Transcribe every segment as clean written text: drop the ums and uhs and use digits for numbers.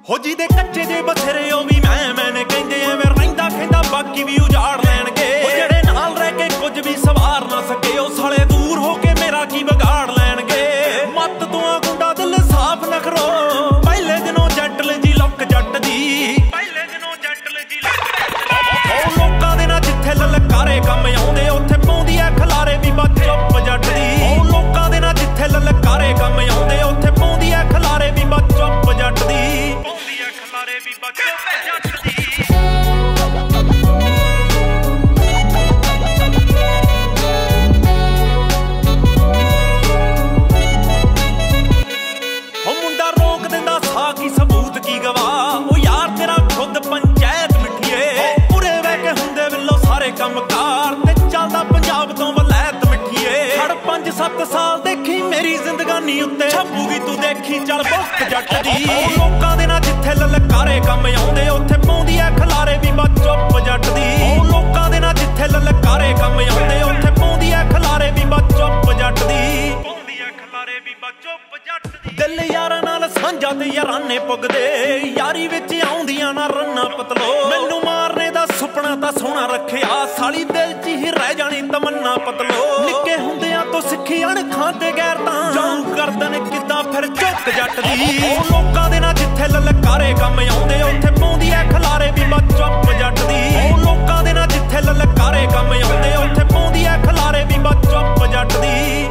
ਹੋ ਜੀ ਦੇ ਕੱਚੇ ਜੇ ਬਥੇਰੇ ਉਹ ਵੀ ਮੈਨੇ ਕਹਿੰਦੇ ਐਵੇਂ ਰਹਿੰਦਾ ਕਹਿੰਦਾ ਬਾਕੀ ਵੀ ਉਜਾੜ ਲੈਣਗੇ। ਉਹ ਜਿਹੜੇ ਨਾਲ ਰਹਿ ਕੇ ਕੁਝ ਵੀ ਸਵਾਰ ਨਾ ਸਕੇ ਉਹ ਸਾਲੇ ਦੂਰ ਹੋ ਕੇ ਮੇਰਾ ਕੀ ਵਿਗਾੜ ਲੈਣਗੇ। ਮੱਤ ਤੋਂ ਗੁੰਡਾ ਦਿਲ ਸਾਫ਼ ਨਾ ਕਰੋ ਪਹਿਲੇ ਦਿਨੋਂ ਜੱਟਲ ਜੀ ਲੁੱਕ ਜੱਟ ਦੀ ਉਹ ਲੋਕਾਂ ਦੇ ਨਾਲ ਜਿੱਥੇ ਲਲਕਾਰੇ ਕੰਮ ਆਉਂਦੇ ਉੱਥੇ ਪਾਉਂਦੀ ਐ ਖਲਾਰੇ ਵੀ ਬਾ ਚੁੱਪ ਜੱਟ ਦੀ। ਉਹ ਲੋਕਾਂ ਦੇ ਨਾਲ ਜਿੱਥੇ ਲਲਕਾਰੇ ਕੰਮ ਆਉਂਦੇ ਉੱਥੇ ਪਾਉਂਦੀ ਐ ਖਲਾਰੇ ਵੀ ਬਾ ਚੁੱਪ ਜੱਟ ਦੀ। ਉਹ ਮੁੰਡਾ ਰੋਕ ਦਿੰਦਾ ਸਾਹ ਕੀ ਸਬੂਤ ਕੀ ਗਵਾਹ ਉਹ ਯਾਰ ਤੇਰਾ ਖੁਦ ਪੰਚਾਇਤ ਮਿੱਠੀਏ। ਪੂਰੇ ਵਹਿ ਕੇ ਹੁੰਦੇ ਵੱਲੋਂ ਸਾਰੇ ਕੰਮਕਾਰ ਤੇ ਚੱਲਦਾ ਪੰਜਾਬ ਤੋਂ ਵਲੈਤ ਮਿੱਠੀਏ। ਹੜ 5-7 ਸਾਲ ਦੇਖੀ ਮੇਰੀ ਜ਼ਿੰਦਗਾਨੀ ਉੱਤੇ ਛੱਪੂਗੀ ਤੂੰ ਦੇਖੀ ਚੱਲ ਬੁੱਕ ਜੱਟ ਦੀ। ਉਹ ਲੋਕਾਂ ਦੇ ਨਾਲ ਜਿੱਥੇ ਲਲਕਾਰੇ ਕੰਮ ਆਉਂਦੇ ਉੱਥੇ ਪਾਉਂਦੀ ਐ ਖਲਾਰੇ ਵੀ ਬਾ ਚੁੱਪ ਜੱਟ ਦੀ। ਉਹ ਲੋਕਾਂ ਦੇ ਨਾਲ ਜਿੱਥੇ ਲਲਕਾਰੇ ਕੰਮ ਆਉਂਦੇ ਉੱਥੇ ਪਾਉਂਦੀ ਐ ਖਲਾਰੇ ਵੀ ਬਾ ਚੁੱਪ ਜੱਟ ਦੀ। ਦਿਲ ਯਾਰਾਂ ਨਾਲ ਸਾਂਝਾ ਤੇ ਯਾਰਾਨੇ ਪੁੱਗਦੇ ਯਾਰੀ ਵਿੱਚ ਆਉਂਦੀਆਂ ਨਾ ਰੰਨਾ ਪਤਲੋ। ਮੈਨੂੰ ਮਾਰਨੇ ਦਾ ਸੁਪਨਾ ਤਾਂ ਸੋਹਣਾ ਰੱਖਿਆ ਸਾਲੀ ਦਿਲ 'ਚ ਹੀ ਰਹਿ ਜਾਣੀ ਤਮੰਨਾ ਪਤਲੋ। ਨਿੱਕੇ ਹੁੰਦਿਆਂ ਤੋਂ ਸਿੱਖੀ ਅਣਖਾਂ ਤੇ ਗੈਰ ਤਾਂ ਜਾਊ ਕਰਦਨ ਕਿੱਦਾਂ ਫਿਰ ਚੁੱਕ ਜੱਟ ਦੀ। ਉਹ ਲੋਕਾਂ ਦੇ ਨਾਲ ਜਿੱਥੇ ਲਲਕਾਰੇ ਕੰਮ ਆਉਂਦੇ ਉੱਥੇ ਪਾਉਂਦੀ ਐ ਖਲਾਰੇ ਵੀ ਬਾ ਚੁੱਪ ਜੱਟ ਦੀ। ਉਹ ਲੋਕਾਂ ਦੇ ਨਾਲ ਜਿੱਥੇ ਲਲਕਾਰੇ ਕੰਮ ਆਉਂਦੇ ਉੱਥੇ ਪਾਉਂਦੀ ਐ ਖਲਾਰੇ ਵੀ ਬਾ ਚੁੱਪ ਜੱਟ ਦੀ।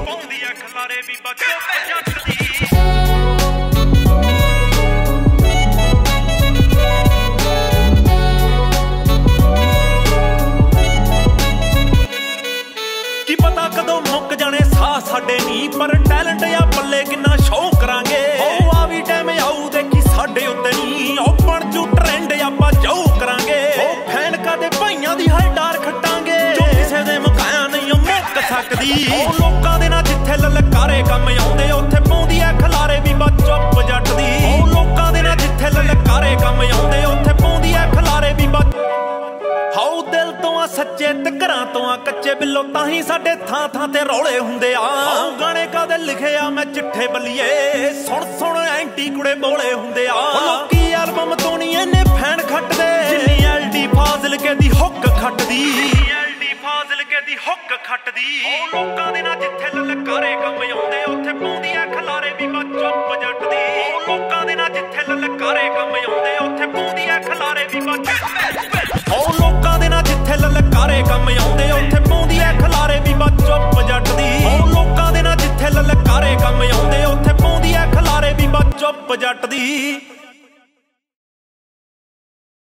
ਕੀ ਪਤਾ ਕਦੋਂ ਮੁੱਕ ਜਾਣੇ ਸਾਹ ਸਾਡੇ ਨੀ ਪਰ ਟੈਲੈਂਟ ਆ ਪੱਲੇ ਕਿੰਨਾ ਸ਼ੋਅ ਕਰਾਂਗੇ। ਉਹ ਆ ਵੀ ਟਾਈਮ ਆਊ ਦੇਖੀ ਸਾਡੇ ਉੱਤੇ ਨੀ ਉਹ ਬਣ ਜੂ ਟ੍ਰੈਂਡ ਆਪਾਂ ਜਾਊ ਕਰਾਂਗੇ। ਉਹ ਫੈਨਕਾਂ ਦੇ ਭਾਈਆਂ ਦੀ ਹਰ ਡਾਰ ਖੱਟਾਂਗੇ ਜੋ ਕਿਸੇ ਦੇ ਮੁਕਾਇਆ ਨਹੀਂ ਉਹ ਮੁੱਕ ਸਕਦੀ। ਉਹ ਲੋਕਾਂ ਦੇ ਨਾਲ ਜਿੱਥੇ ਲਲਕਾਰੇ ਕੰਮ ਆਉਂਦੇ ਉੱਥੇ ਪਾਉਂਦੀ ਐ ਖਲਾਰੇ ਵੀ ਬਾ ਚੁੱਪ ਜੱਟ ਦੀ। ਉਹ ਲੋਕਾਂ ਦੇ ਨਾਲ ਜਿੱਥੇ ਲਲਕਾਰੇ ਕੰਮ ਆਉਂਦੇ ਉੱਥੇ ਪਾਉਂਦੀ ਐ ਖਲਾਰੇ ਵੀ ਬਾ ਹਾਉ ਦਿਲ ਤੋਂ ਆ ਸੱਚੇ ਤੇ ਘਰਾਂ ਤੋਂ ਆ ਕੱਚੇ ਬਿੱਲੋ ਤਾਂ ਹੀ ਸਾਡੇ ਥਾਂ ਥਾਂ ਤੇ ਰੌਲੇ ਹੁੰਦੇ ਆ। ਗਾਣੇ ਕਾਦੇ ਲਿਖੇ ਆ ਮੈਂ ਚਿੱਠੇ ਬੱਲੀਏ ਸੁਣ ਸੁਣ ਐਂਟੀ ਕੁੜੇ ਬੋਲੇ ਹੁੰਦੇ ਆ। ਲੋਕੀ ਐਲਬਮ ਤੋਂ ਨਹੀਂ ਇਹਨੇ ਫੈਨ ਖੱਟਦੇ ਜਿੰਨੀ ਐਲਡੀ ਫਾਜ਼ਿਲਕੇ ਦੀ ਹੁੱਕ ਖੱਟਦੀ। ਉਹ ਲੋਕਾਂ ਦੇ ਨਾਲ ਜਿੱਥੇ ਲਲਕਾਰੇ ਕੰਮ ਆਉਂਦੇ ਉੱਥੇ ਪਾਉਂਦੀ ਐ ਖਲਾਰੇ ਵੀ ਬਾ ਚੁੱਪ ਜੱਟ ਦੀ। ਉਹ ਲੋਕਾਂ ਦੇ ਨਾਲ ਜਿੱਥੇ ਲਲਕਾਰੇ ਕੰਮ ਆਉਂਦੇ ਉੱਥੇ ਪਾਉਂਦੀ ਐ ਖਲਾਰੇ ਵੀ ਬਾ ਉਹ ਲੋਕਾਂ ਦੇ ਨਾਲ ਜਿੱਥੇ ਲਲਕਾਰੇ ਕੰਮ ਆਉਂਦੇ ਉੱਥੇ ਪਾਉਂਦੀ ਐ ਖਲਾਰੇ ਵੀ ਬਾ ਚੁੱਪ ਜੱਟ ਦੀ। ਉਹ ਲੋਕਾਂ ਦੇ ਨਾਲ ਜਿੱਥੇ ਲਲਕਾਰੇ ਕੰਮ ਆਉਂਦੇ ਉੱਥੇ ਪਾਉਂਦੀ ਐ ਖਲਾਰੇ ਵੀ ਬਾ ਚੁੱਪ ਜੱਟ ਦੀ।